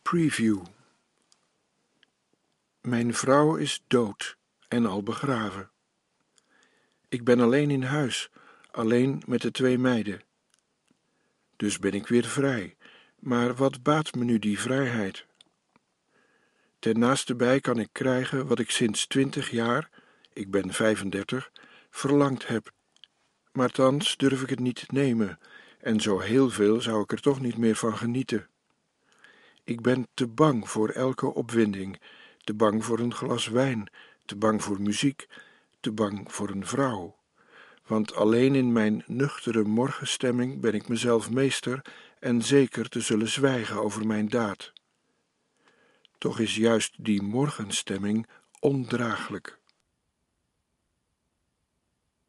Preview. Mijn vrouw is dood en al begraven. Ik ben alleen in huis, alleen met de 2 meiden. Dus ben ik weer vrij, maar wat baat me nu die vrijheid? Ten naastebij kan ik krijgen wat ik sinds 20 jaar, ik ben 35, verlangd heb. Maar thans durf ik het niet nemen, en zo heel veel zou ik er toch niet meer van genieten. Ik ben te bang voor elke opwinding, te bang voor een glas wijn, te bang voor muziek, te bang voor een vrouw. Want alleen in mijn nuchtere morgenstemming ben ik mezelf meester en zeker te zullen zwijgen over mijn daad. Toch is juist die morgenstemming ondraaglijk.